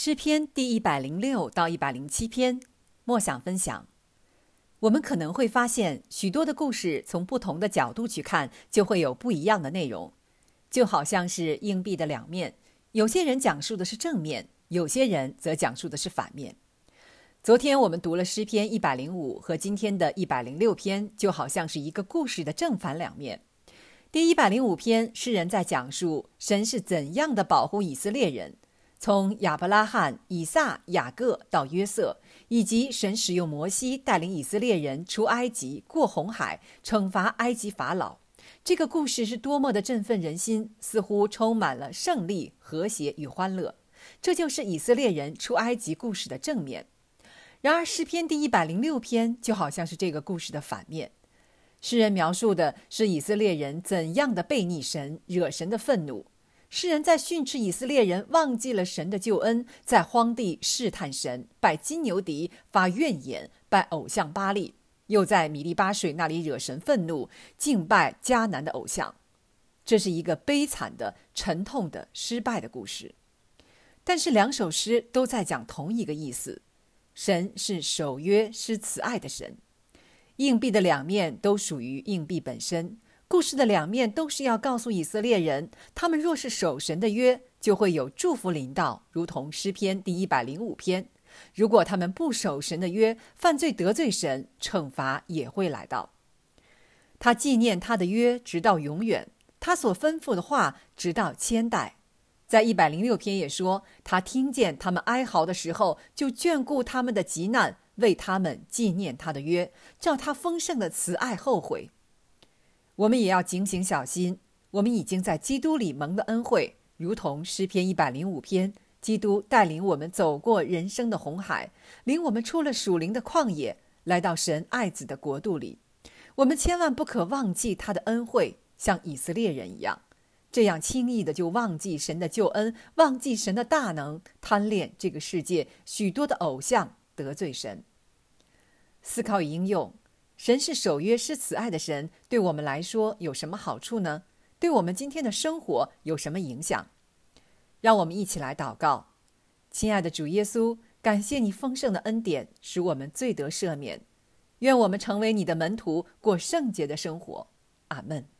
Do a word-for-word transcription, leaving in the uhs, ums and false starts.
诗篇第一百零六到一百零七篇，默想分享。我们可能会发现，许多的故事从不同的角度去看，就会有不一样的内容。就好像是硬币的两面，有些人讲述的是正面，有些人则讲述的是反面。昨天我们读了诗篇一百零五和今天的一百零六篇，就好像是一个故事的正反两面。第一百零五篇，诗人在讲述神是怎样的保护以色列人，从亚伯拉罕、以撒、雅各到约瑟，以及神使用摩西带领以色列人出埃及、过红海、惩罚埃及法老。这个故事是多么的振奋人心，似乎充满了胜利、和谐与欢乐。这就是以色列人出埃及故事的正面。然而诗篇第一百零六篇就好像是这个故事的反面。诗人描述的是以色列人怎样的悖逆神，惹神的愤怒。诗人在训斥以色列人忘记了神的救恩，在荒地试探神，拜金牛犊，发怨言，拜偶像巴力，又在米利巴水那里惹神愤怒，敬拜迦南的偶像。这是一个悲惨的、沉痛的、失败的故事。但是两首诗都在讲同一个意思，神是守约、施慈爱的神。硬币的两面都属于硬币本身，故事的两面都是要告诉以色列人，他们若是守神的约，就会有祝福临到，如同诗篇第一百零五篇。如果他们不守神的约，犯罪得罪神，惩罚也会来到。他纪念他的约直到永远，他所吩咐的话直到千代。在一百零六篇也说，他听见他们哀嚎的时候，就眷顾他们的急难，为他们纪念他的约，照他丰盛的慈爱后悔。我们也要警醒小心，我们已经在基督里蒙的恩惠，如同诗篇一百零五篇，基督带领我们走过人生的红海，领我们出了属灵的旷野，来到神爱子的国度里。我们千万不可忘记他的恩惠，像以色列人一样，这样轻易的就忘记神的救恩，忘记神的大能，贪恋这个世界许多的偶像，得罪神。思考与应用，神是守约施慈爱的神，对我们来说有什么好处呢？对我们今天的生活有什么影响？让我们一起来祷告。亲爱的主耶稣，感谢你丰盛的恩典，使我们罪得赦免。愿我们成为你的门徒，过圣洁的生活。阿们。